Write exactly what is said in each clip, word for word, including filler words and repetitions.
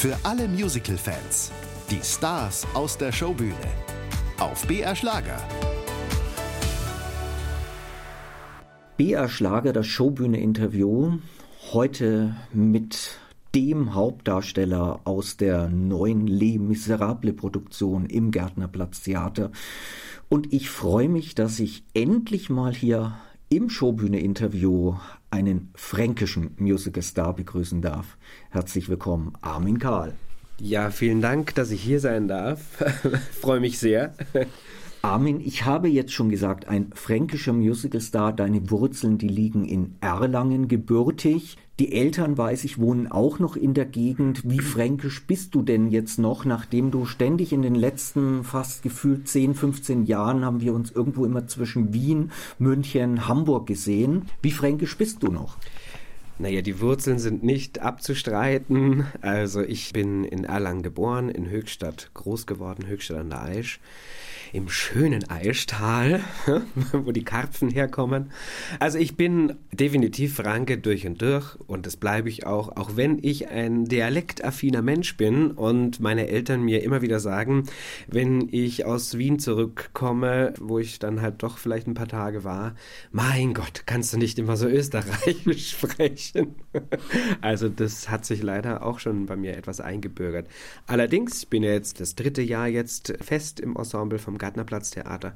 Für alle Musical-Fans. Die Stars aus der Showbühne. Auf B R Schlager. B R Schlager, das Showbühne-Interview. Heute mit dem Hauptdarsteller aus der neuen Les Miserables-Produktion im Gärtnerplatz-Theater. Und ich freue mich, dass ich endlich mal hier im Showbühne-Interview einen fränkischen Musical-Star begrüßen darf. Herzlich willkommen, Armin Kahl. Ja, vielen Dank, dass ich hier sein darf. Freue mich sehr. Armin, ich habe jetzt schon gesagt, ein fränkischer Musicalstar, deine Wurzeln, die liegen in Erlangen gebürtig. Die Eltern, weiß ich, wohnen auch noch in der Gegend. Wie fränkisch bist du denn jetzt noch, nachdem du ständig in den letzten fast gefühlt zehn, fünfzehn Jahren haben wir uns irgendwo immer zwischen Wien, München, Hamburg gesehen. Wie fränkisch bist du noch? Naja, die Wurzeln sind nicht abzustreiten. Also ich bin in Erlangen geboren, in Höchstadt groß geworden, Höchstadt an der Aisch. Im schönen Aischtal, wo die Karpfen herkommen. Also ich bin definitiv Franke durch und durch und das bleibe ich auch, auch wenn ich ein dialektaffiner Mensch bin und meine Eltern mir immer wieder sagen, wenn ich aus Wien zurückkomme, wo ich dann halt doch vielleicht ein paar Tage war, mein Gott, kannst du nicht immer so österreichisch sprechen. Also das hat sich leider auch schon bei mir etwas eingebürgert. Allerdings, ich bin ja jetzt das dritte Jahr jetzt fest im Ensemble vom Gärtnerplatz-Theater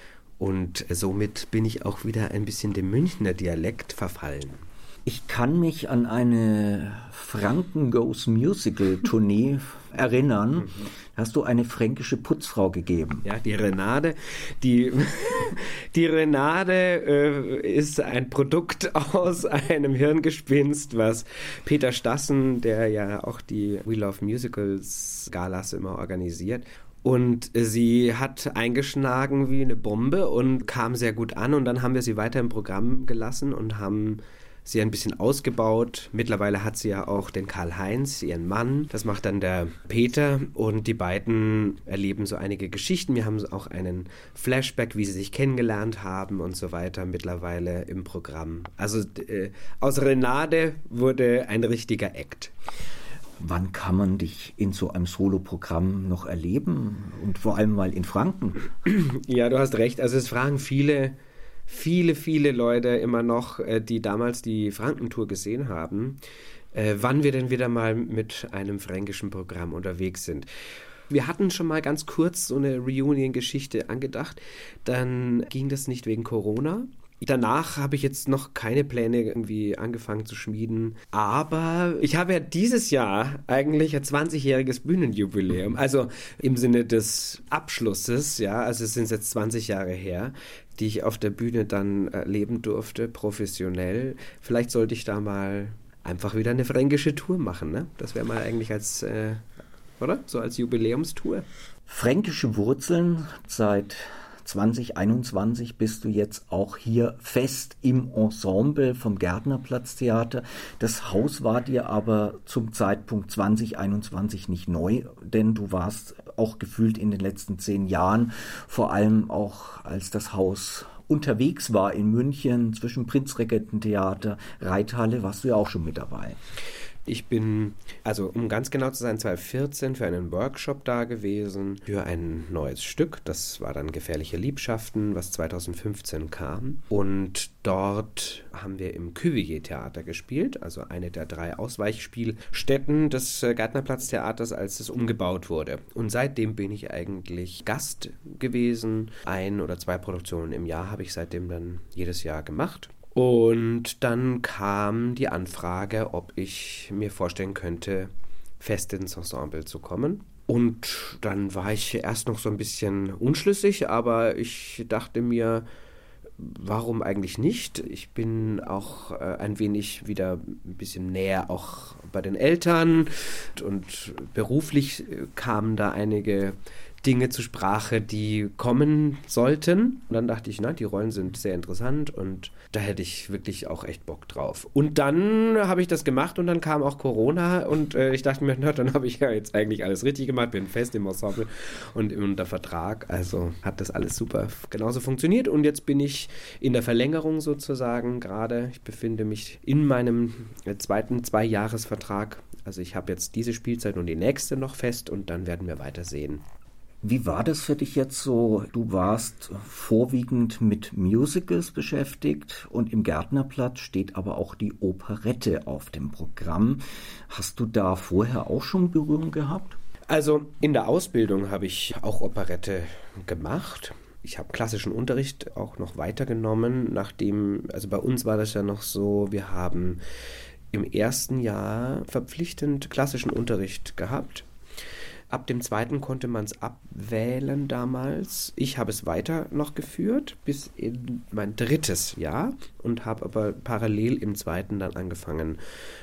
und somit bin ich auch wieder ein bisschen dem Münchner Dialekt verfallen. Ich kann mich an eine Franken Goes Musical Tournee erinnern. Mhm. Hast du eine fränkische Putzfrau gegeben? Ja, die Renate. Die, die Renate äh, ist ein Produkt aus einem Hirngespinst, was Peter Stassen, der ja auch die We Love Musicals Galas immer organisiert, und sie hat eingeschlagen wie eine Bombe und kam sehr gut an. Und dann haben wir sie weiter im Programm gelassen und haben sie ein bisschen ausgebaut. Mittlerweile hat sie ja auch den Karl-Heinz, ihren Mann. Das macht dann der Peter. Und die beiden erleben so einige Geschichten. Wir haben auch einen Flashback, wie sie sich kennengelernt haben und so weiter mittlerweile im Programm. Also äh, aus Renate wurde ein richtiger Act. Wann kann man dich in so einem Soloprogramm noch erleben? Und vor allem mal in Franken? Ja, du hast recht. Also es fragen viele, viele, viele Leute immer noch, die damals die Frankentour gesehen haben, äh, wann wir denn wieder mal mit einem fränkischen Programm unterwegs sind. Wir hatten schon mal ganz kurz so eine Reunion-Geschichte angedacht. Dann ging das nicht wegen Corona. Danach habe ich jetzt noch keine Pläne irgendwie angefangen zu schmieden. Aber ich habe ja dieses Jahr eigentlich ein zwanzigjähriges Bühnenjubiläum. Also im Sinne des Abschlusses, ja, also es sind jetzt zwanzig Jahre her, die ich auf der Bühne dann erleben durfte, professionell. Vielleicht sollte ich da mal einfach wieder eine fränkische Tour machen, ne? Das wäre mal eigentlich als, äh, oder? So als Jubiläumstour. Fränkische Wurzeln seit zwanzig einundzwanzig bist du jetzt auch hier fest im Ensemble vom Gärtnerplatz-Theater. Das Haus war dir aber zum Zeitpunkt zwanzig einundzwanzig nicht neu, denn du warst auch gefühlt in den letzten zehn Jahren, vor allem auch als das Haus unterwegs war in München zwischen Prinzregententheater, Reithalle, warst du ja auch schon mit dabei. Ich bin, also um ganz genau zu sein, zwanzig vierzehn für einen Workshop da gewesen, für ein neues Stück. Das war dann Gefährliche Liebschaften, was zwanzig fünfzehn kam. Und dort haben wir im Cuvier-Theater gespielt, also eine der drei Ausweichspielstätten des Gärtnerplatz-Theaters, als es umgebaut wurde. Und seitdem bin ich eigentlich Gast gewesen. Ein oder zwei Produktionen im Jahr habe ich seitdem dann jedes Jahr gemacht. Und dann kam die Anfrage, ob ich mir vorstellen könnte, fest ins Ensemble zu kommen. Und dann war ich erst noch so ein bisschen unschlüssig, aber ich dachte mir, warum eigentlich nicht? Ich bin auch äh, ein wenig wieder ein bisschen näher auch bei den Eltern und beruflich kamen da einige Dinge zur Sprache, die kommen sollten. Und dann dachte ich, na, die Rollen sind sehr interessant und da hätte ich wirklich auch echt Bock drauf. Und dann habe ich das gemacht und dann kam auch Corona und äh, ich dachte mir, na, dann habe ich ja jetzt eigentlich alles richtig gemacht, bin fest im Ensemble und unter Vertrag. Also hat das alles super genauso funktioniert und jetzt bin ich in der Verlängerung sozusagen gerade. Ich befinde mich in meinem zweiten Zweijahresvertrag Also ich habe jetzt diese Spielzeit und die nächste noch fest und dann werden wir weitersehen. Wie war das für dich jetzt so? Du warst vorwiegend mit Musicals beschäftigt und im Gärtnerplatz steht aber auch die Operette auf dem Programm. Hast du da vorher auch schon Berührung gehabt? Also in der Ausbildung habe ich auch Operette gemacht. Ich habe klassischen Unterricht auch noch weitergenommen, nachdem, also bei uns war das ja noch so, wir haben im ersten Jahr verpflichtend klassischen Unterricht gehabt. Ab dem zweiten konnte man es abwählen damals. Ich habe es weiter noch geführt bis in mein drittes Jahr und habe aber parallel im zweiten dann angefangen,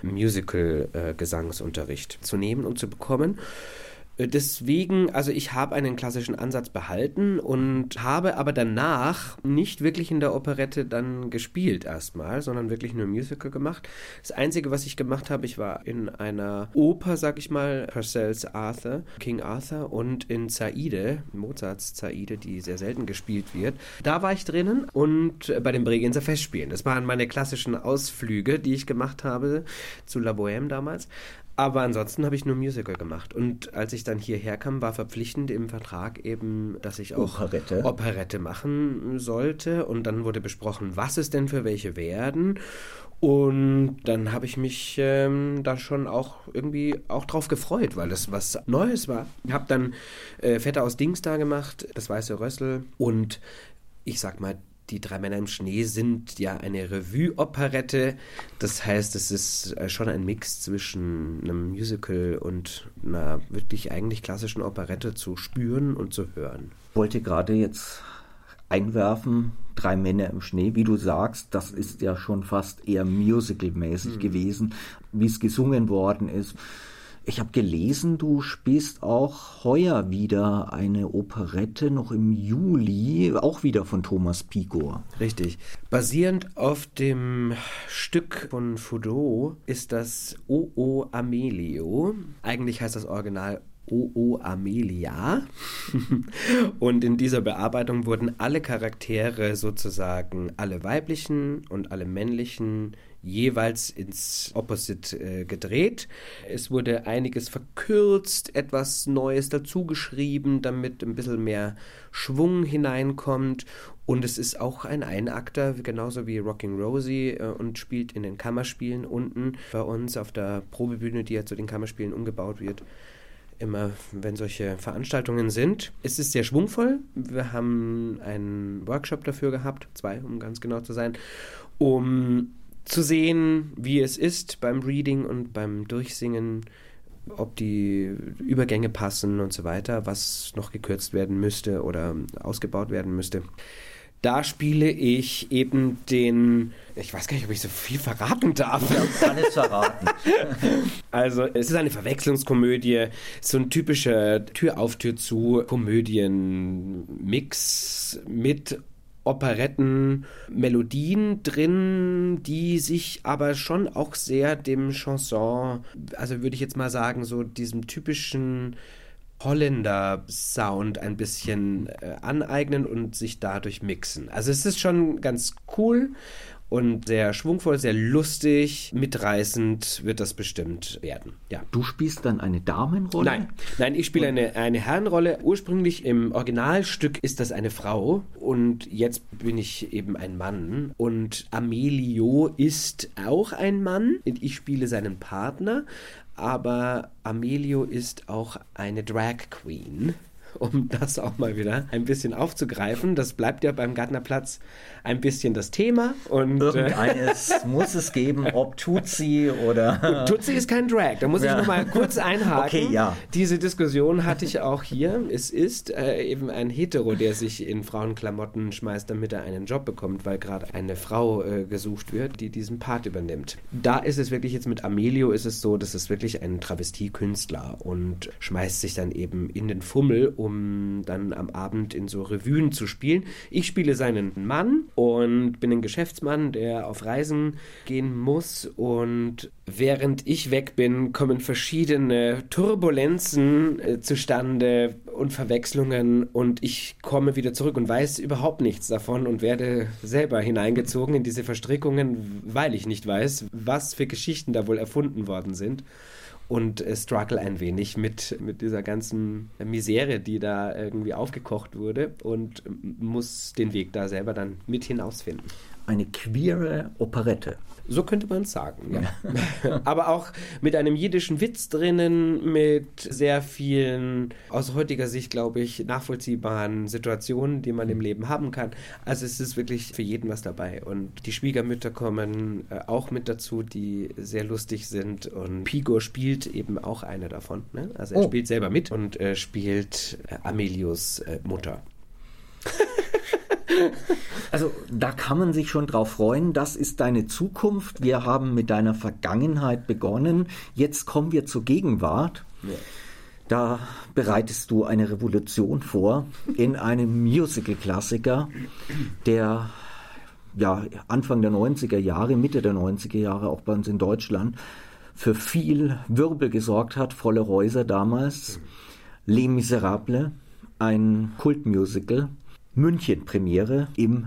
Musical-Gesangsunterricht äh, zu nehmen und zu bekommen. Deswegen, also ich habe einen klassischen Ansatz behalten und habe aber danach nicht wirklich in der Operette dann gespielt erstmal, sondern wirklich nur Musical gemacht. Das Einzige, was ich gemacht habe, ich war in einer Oper, sag ich mal, Purcell's Arthur, King Arthur und in Zaide, Mozarts Zaide, die sehr selten gespielt wird. Da war ich drinnen und bei den Bregenzer Festspielen. Das waren meine klassischen Ausflüge, die ich gemacht habe zu La Bohème damals. Aber ansonsten habe ich nur Musical gemacht. Und als ich dann hierher kam, war verpflichtend im Vertrag eben, dass ich auch Operette, Operette machen sollte. Und dann wurde besprochen, was es denn für welche werden. Und dann habe ich mich ähm, da schon auch irgendwie auch drauf gefreut, weil das was Neues war. Ich habe dann äh, Vetter aus Dings da gemacht, das Weiße Rössel. Und ich sag mal, die Drei Männer im Schnee sind ja eine Revue-Operette. Das heißt, es ist schon ein Mix zwischen einem Musical und einer wirklich eigentlich klassischen Operette zu spüren und zu hören. Ich wollte gerade jetzt einwerfen, Drei Männer im Schnee, wie du sagst, das ist ja schon fast eher musical-mäßig mhm. gewesen, wie es gesungen worden ist. Ich habe gelesen, du spielst auch heuer wieder eine Operette, noch im Juli, auch wieder von Thomas Pigor. Richtig. Basierend auf dem Stück von Fougeot ist das O O Amelio. Eigentlich heißt das Original O O Amelia. Und in dieser Bearbeitung wurden alle Charaktere sozusagen, alle weiblichen und alle männlichen, jeweils ins Opposite äh, gedreht. Es wurde einiges verkürzt, etwas Neues dazugeschrieben, damit ein bisschen mehr Schwung hineinkommt. Und es ist auch ein Einakter, genauso wie Rocking Rosie, äh, und spielt in den Kammerspielen unten bei uns auf der Probebühne, die ja zu den Kammerspielen umgebaut wird. Immer, wenn solche Veranstaltungen sind. Es ist sehr schwungvoll. Wir haben einen Workshop dafür gehabt, zwei, um ganz genau zu sein, um zu sehen, wie es ist beim Reading und beim Durchsingen, ob die Übergänge passen und so weiter, was noch gekürzt werden müsste oder ausgebaut werden müsste. Da spiele ich eben den, ich weiß gar nicht, ob ich so viel verraten darf. Ja, alles verraten. Also es ist eine Verwechslungskomödie, so ein typischer Tür auf, Tür zu Komödien-Mix mit Operetten-Melodien drin, die sich aber schon auch sehr dem Chanson, also würde ich jetzt mal sagen, so diesem typischen Holländer-Sound ein bisschen äh, aneignen und sich dadurch mixen. Also es ist schon ganz cool und sehr schwungvoll, sehr lustig, mitreißend wird das bestimmt werden. Ja. Du spielst dann eine Damenrolle? Nein, nein, ich spiele eine, eine Herrenrolle. Ursprünglich im Originalstück ist das eine Frau und jetzt bin ich eben ein Mann. Und Amelio ist auch ein Mann. Ich spiele seinen Partner. Aber Amelio ist auch eine Drag Queen, um das auch mal wieder ein bisschen aufzugreifen. Das bleibt ja beim Gärtnerplatz ein bisschen das Thema. Und irgendeines äh, muss es geben, ob Tutsi oder... Tutsi ist kein Drag, da muss ja. ich noch mal kurz einhaken. Okay, ja. Diese Diskussion hatte ich auch hier. Es ist äh, eben ein Hetero, der sich in Frauenklamotten schmeißt, damit er einen Job bekommt, weil gerade eine Frau äh, gesucht wird, die diesen Part übernimmt. Da ist es wirklich jetzt mit Amelio ist es so, das ist wirklich ein Travestiekünstler und schmeißt sich dann eben in den Fummel, um dann am Abend in so Revuen zu spielen. Ich spiele seinen Mann und bin ein Geschäftsmann, der auf Reisen gehen muss, und während ich weg bin, kommen verschiedene Turbulenzen äh, zustande und Verwechslungen, und ich komme wieder zurück und weiß überhaupt nichts davon und werde selber hineingezogen in diese Verstrickungen, weil ich nicht weiß, was für Geschichten da wohl erfunden worden sind. und äh, struggle ein wenig mit, mit dieser ganzen Misere, die da irgendwie aufgekocht wurde und muss den Weg da selber dann mit hinausfinden. Eine queere Operette. So könnte man es sagen, ja. Aber auch mit einem jiddischen Witz drinnen, mit sehr vielen, aus heutiger Sicht, glaube ich, nachvollziehbaren Situationen, die man im Leben haben kann. Also es ist wirklich für jeden was dabei. Und die Schwiegermütter kommen äh, auch mit dazu, die sehr lustig sind. Und Pigo spielt eben auch eine davon. Ne? Also er oh. spielt selber mit und äh, spielt äh, Amelius äh, Mutter. Also da kann man sich schon drauf freuen, das ist deine Zukunft. Wir haben mit deiner Vergangenheit begonnen, jetzt kommen wir zur Gegenwart. Ja. Da bereitest du eine Revolution vor in einem Musical-Klassiker, der ja, Anfang der neunziger Jahre, Mitte der neunziger Jahre, auch bei uns in Deutschland, für viel Wirbel gesorgt hat, volle Häuser damals. Mhm. Les Miserables, ein Kultmusical. München-Premiere im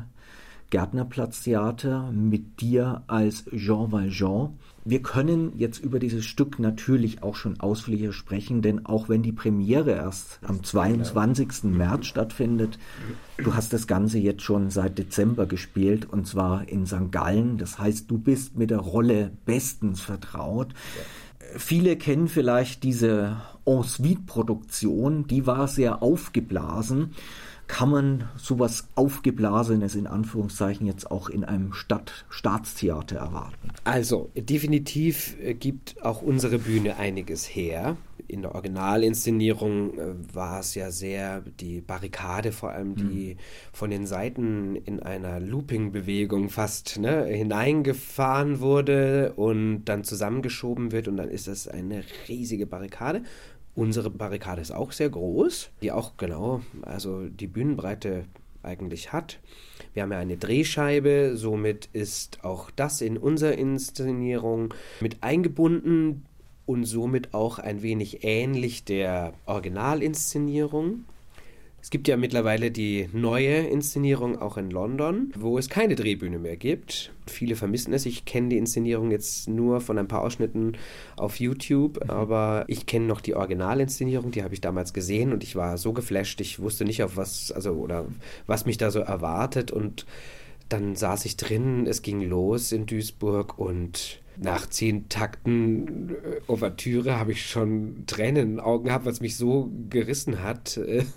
Gärtnerplatztheater mit dir als Jean Valjean. Wir können jetzt über dieses Stück natürlich auch schon ausführlicher sprechen, denn auch wenn die Premiere erst am zweiundzwanzigsten März stattfindet, du hast das Ganze jetzt schon seit Dezember gespielt und zwar in Sankt Gallen. Das heißt, du bist mit der Rolle bestens vertraut. Ja. Viele kennen vielleicht diese Ensuite-Produktion, die war sehr aufgeblasen. Kann man sowas Aufgeblasenes in Anführungszeichen jetzt auch in einem Stadt- Staatstheater erwarten? Also, definitiv gibt auch unsere Bühne einiges her. In der Originalinszenierung äh, war es ja sehr die Barrikade, vor allem die mhm. von den Seiten in einer Looping-Bewegung fast ne, hineingefahren wurde und dann zusammengeschoben wird und dann ist das eine riesige Barrikade. Unsere Barrikade ist auch sehr groß, die auch genau, also die Bühnenbreite eigentlich hat. Wir haben ja eine Drehscheibe, somit ist auch das in unserer Inszenierung mit eingebunden und somit auch ein wenig ähnlich der Originalinszenierung. Es gibt ja mittlerweile die neue Inszenierung auch in London, wo es keine Drehbühne mehr gibt. Viele vermissen es. Ich kenne die Inszenierung jetzt nur von ein paar Ausschnitten auf YouTube, aber ich kenne noch die Originalinszenierung, die habe ich damals gesehen und ich war so geflasht, ich wusste nicht, auf was, also oder was mich da so erwartet und dann saß ich drin, es ging los in Duisburg und nach zehn Takten äh, Ouvertüre habe ich schon Tränen in den Augen gehabt, was mich so gerissen hat.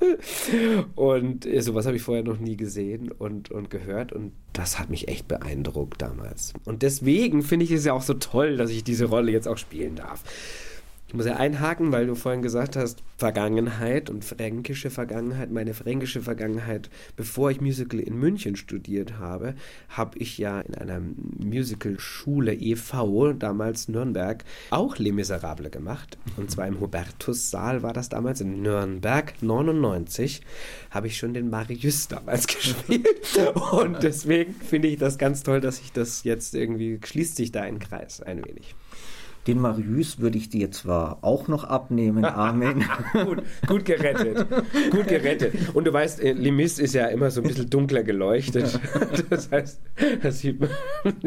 Und äh, sowas habe ich vorher noch nie gesehen und, und gehört. Und das hat mich echt beeindruckt damals. Und deswegen finde ich es ja auch so toll, dass ich diese Rolle jetzt auch spielen darf. Ich muss ja einhaken, weil du vorhin gesagt hast, Vergangenheit und fränkische Vergangenheit. Meine fränkische Vergangenheit, bevor ich Musical in München studiert habe, habe ich ja in einer Musicalschule e V, damals Nürnberg, auch Les Miserables gemacht. Und zwar im Hubertussaal war das damals in Nürnberg, neunundneunzig, habe ich schon den Marius damals gespielt. Und deswegen finde ich das ganz toll, dass ich das jetzt irgendwie, schließt sich da ein Kreis ein wenig. Den Marius würde ich dir zwar auch noch abnehmen, Armin. gut, gut gerettet. Gut gerettet. Und du weißt, Les Mis ist ja immer so ein bisschen dunkler geleuchtet. Das heißt, das sieht man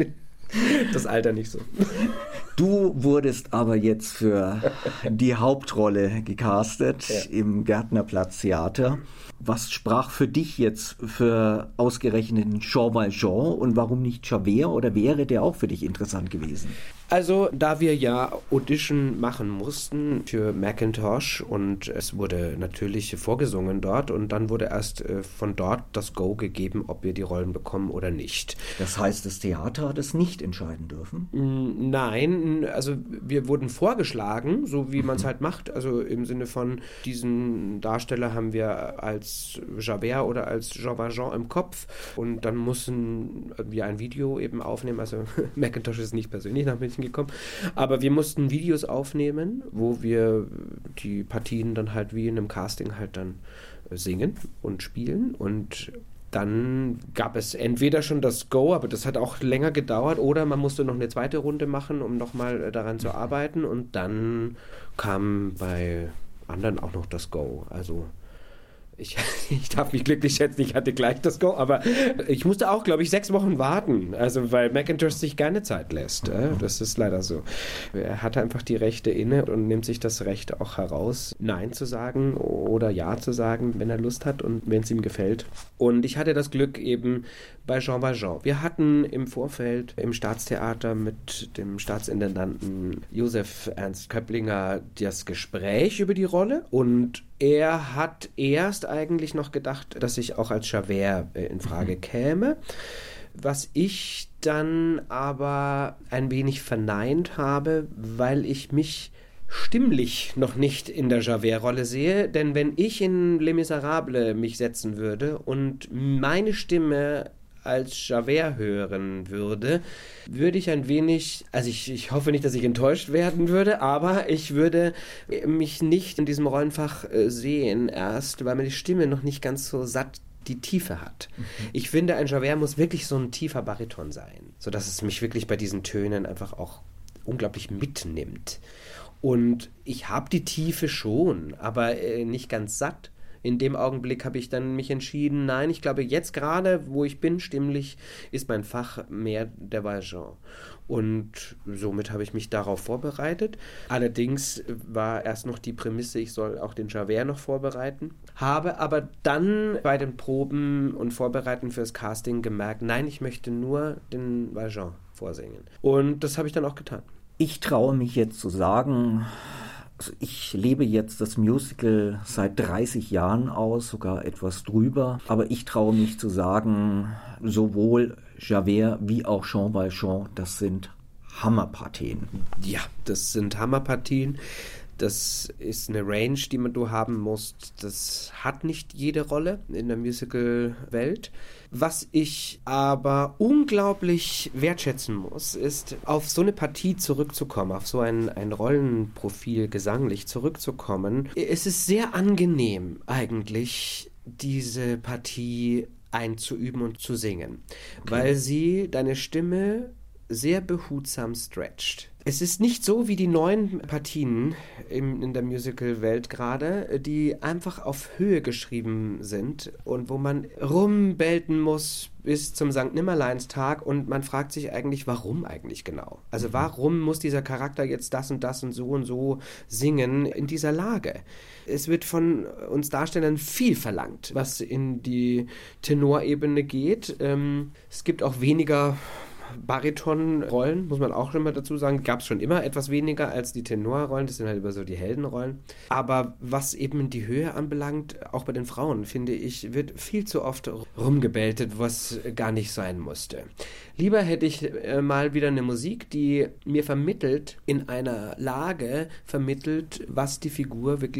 das Alter nicht so. Du wurdest aber jetzt für die Hauptrolle gecastet ja. im Gärtnerplatztheater. Was sprach für dich jetzt für ausgerechnet Jean Valjean und warum nicht Javert oder wäre der auch für dich interessant gewesen? Also, da wir ja Audition machen mussten für Macintosh und es wurde natürlich vorgesungen dort und dann wurde erst äh, von dort das Go gegeben, ob wir die Rollen bekommen oder nicht. Das heißt, das Theater hat es nicht entscheiden dürfen? Nein, also wir wurden vorgeschlagen, so wie man es halt macht, also im Sinne von, diesen Darsteller haben wir als Javert oder als Jean Valjean im Kopf und dann mussten wir ein Video eben aufnehmen, also Macintosh ist nicht persönlich nach München gekommen, aber wir mussten Videos aufnehmen, wo wir die Partien dann halt wie in einem Casting halt dann singen und spielen und dann gab es entweder schon das Go, aber das hat auch länger gedauert, oder man musste noch eine zweite Runde machen, um nochmal daran zu arbeiten und dann kam bei anderen auch noch das Go, also ich, ich darf mich glücklich schätzen, ich hatte gleich das Go, aber ich musste auch, glaube ich, sechs Wochen warten, also weil Macintosh sich gerne Zeit lässt. Äh? Das ist leider so. Er hat einfach die Rechte inne und nimmt sich das Recht auch heraus, Nein zu sagen oder Ja zu sagen, wenn er Lust hat und wenn es ihm gefällt. Und ich hatte das Glück eben bei Jean Valjean. Wir hatten im Vorfeld im Staatstheater mit dem Staatsintendanten Josef Ernst Köpplinger das Gespräch über die Rolle und er hat erst eigentlich noch gedacht, dass ich auch als Javert in Frage käme, was ich dann aber ein wenig verneint habe, weil ich mich stimmlich noch nicht in der Javert-Rolle sehe, denn wenn ich in Les Miserables mich setzen würde und meine Stimme als Javert hören würde, würde ich ein wenig, also ich, ich hoffe nicht, dass ich enttäuscht werden würde, aber ich würde mich nicht in diesem Rollenfach sehen erst, weil meine Stimme noch nicht ganz so satt die Tiefe hat. Mhm. Ich finde, ein Javert muss wirklich so ein tiefer Bariton sein, sodass es mich wirklich bei diesen Tönen einfach auch unglaublich mitnimmt. Und ich habe die Tiefe schon, aber äh, nicht ganz satt. In dem Augenblick habe ich dann mich entschieden, nein, ich glaube, jetzt gerade, wo ich bin, stimmlich, ist mein Fach mehr der Valjean. Und somit habe ich mich darauf vorbereitet. Allerdings war erst noch die Prämisse, ich soll auch den Javert noch vorbereiten. Habe aber dann bei den Proben und Vorbereiten fürs Casting gemerkt, nein, ich möchte nur den Valjean vorsingen. Und das habe ich dann auch getan. Ich traue mich jetzt zu sagen, also ich lebe jetzt das Musical seit dreißig Jahren aus, sogar etwas drüber. Aber ich traue mich zu sagen, sowohl Javert wie auch Jean Valjean, das sind Hammerpartien. Ja, das sind Hammerpartien. Das ist eine Range, die man du haben musst. Das hat nicht jede Rolle in der Musical-Welt. Was ich aber unglaublich wertschätzen muss, ist, auf so eine Partie zurückzukommen, auf so ein, ein Rollenprofil gesanglich zurückzukommen. Es ist sehr angenehm eigentlich, diese Partie einzuüben und zu singen, okay, weil sie deine Stimme sehr behutsam stretcht. Es ist nicht so wie die neuen Partien in, in der Musical-Welt gerade, die einfach auf Höhe geschrieben sind und wo man rumbelten muss bis zum Sankt Nimmerleinstag und man fragt sich eigentlich, warum eigentlich genau? Also warum muss dieser Charakter jetzt das und das und so und so singen in dieser Lage? Es wird von uns Darstellern viel verlangt, was in die Tenorebene geht. Ähm, es gibt auch weniger Baritonrollen, muss man auch schon mal dazu sagen, gab es schon immer etwas weniger als die Tenorrollen, das sind halt immer so die Heldenrollen. Aber was eben die Höhe anbelangt, auch bei den Frauen, finde ich, wird viel zu oft rumgebeltet, was gar nicht sein musste. Lieber hätte ich äh, mal wieder eine Musik, die mir vermittelt, in einer Lage vermittelt, was die Figur wirklich